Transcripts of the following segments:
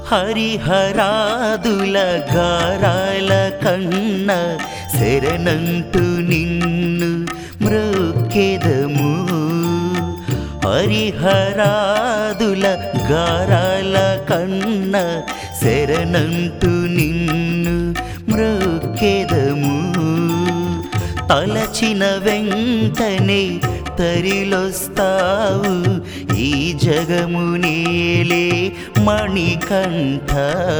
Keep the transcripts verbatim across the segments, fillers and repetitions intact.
హరిహరాదుల గారాల కన్న శరణంటూ నిన్ను మ్రొక్కెదము. హరిహరాదుల గారాల కన్న శరణంటూ నిన్ను మ్రొక్కెదము. తలచిన వెంటనే తరిలొస్తావు ఈ జగము నేలే మణికంఠ.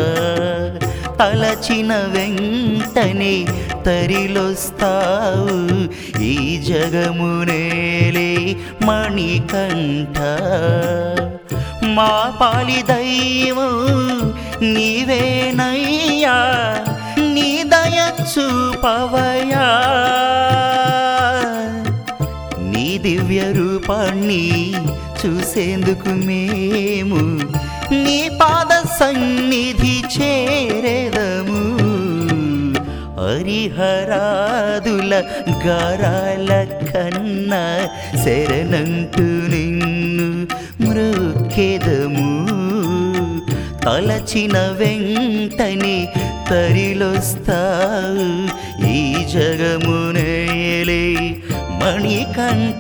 తలచిన వెంటనే తరిలొస్తావు ఈ జగము నేలే మణికంఠ. మా పాలి దైవం నీవేనయ్యా, నీ దయ చూపవయ్యా. నీ దివ్య రూపాన్ని చూసేందుకు మేము నీ పాద సన్నిధి చేరెదము. హరిహరాదుల గారాల కన్న శరణంటూ నిన్ను మ్రొక్కెదము. తలచిన వెంటనే తరిలొస్తావు ఈ జగము నేలే మణికంఠ.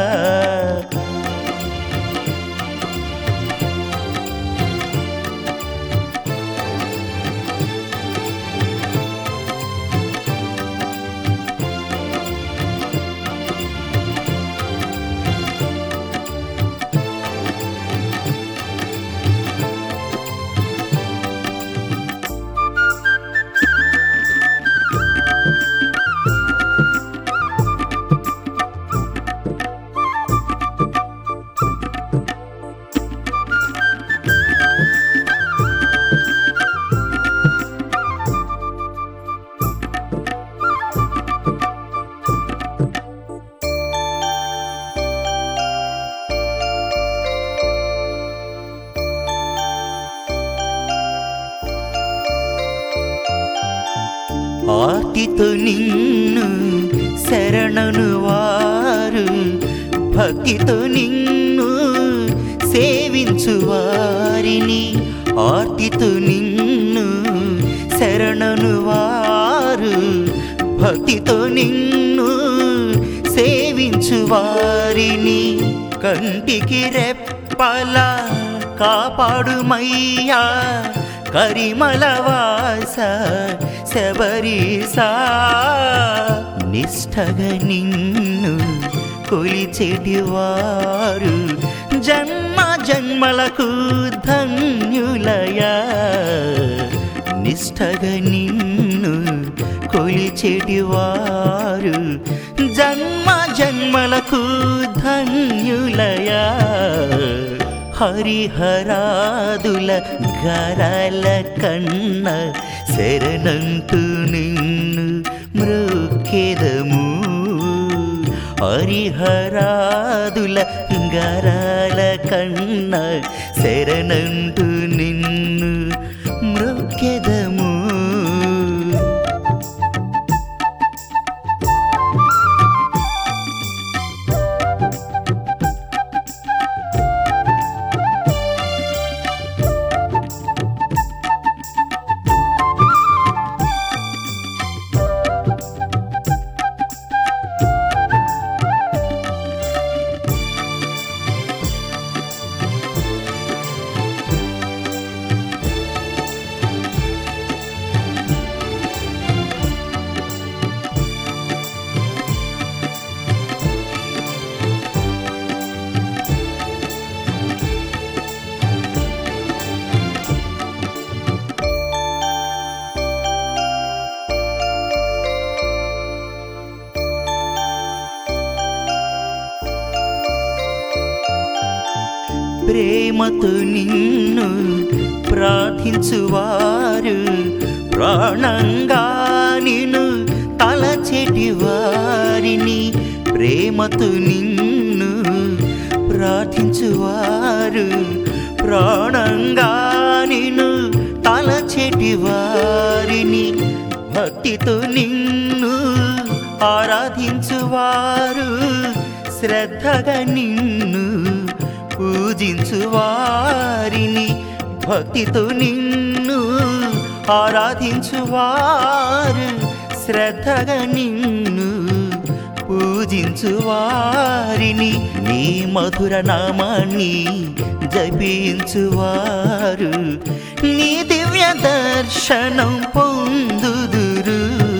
ఆర్తితో నిన్ను శరణను వారు, భక్తితో నిన్ను సేవించు వారిని. ఆర్తితో నిన్ను శరణను వారు, భక్తితో నిన్ను సేవించు వారిని. కంటికి రెప్పలా కాపాడుమయ్యా కరిమలవాస శబరీసా. నిష్ఠగా నిన్ను కొలిచెటి వారు జన్మ జన్మలకు ధన్యులయా. నిష్ఠగా నిన్ను కొలిచెటి వారు జన్మ జన్మలకు ధన్యులయా. హరిహరాదుల గారాల కన్న శరణంటూ నిన్ను మ్రొక్కెదము. హరిహరాదుల గారాల కన్న శరణంటూ నిన్ను మ్రొక్కెదము. ప్రేమతో నిన్ను ప్రార్థించువారు ప్రాణంగా నిన్ను తలచెటి వారిని. ప్రేమతో నిన్ను ప్రార్థించువారు ప్రాణంగా నిన్ను తలచెటి వారిని. భక్తితో నిన్ను ఆరాధించువారు శ్రద్ధగా నిన్ను పూజించు వారిని. భక్తితో నిన్ను ఆరాధించువారు శ్రద్ధగా నిన్ను పూజించువారిని నీ మధుర నామాన్ని జపించువారు నీ దివ్య దర్శనం పొందుదురు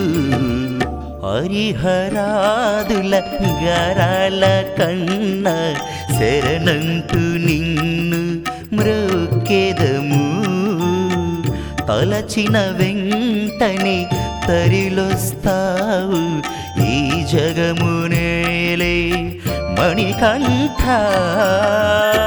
హరిహరాదుల గరాల కన్న శరణంటూ నిన్ను మ్రొక్కెదము తలచిన వెంటనే తరిలొస్తావు ఈ జగమునేలే మణికంఠ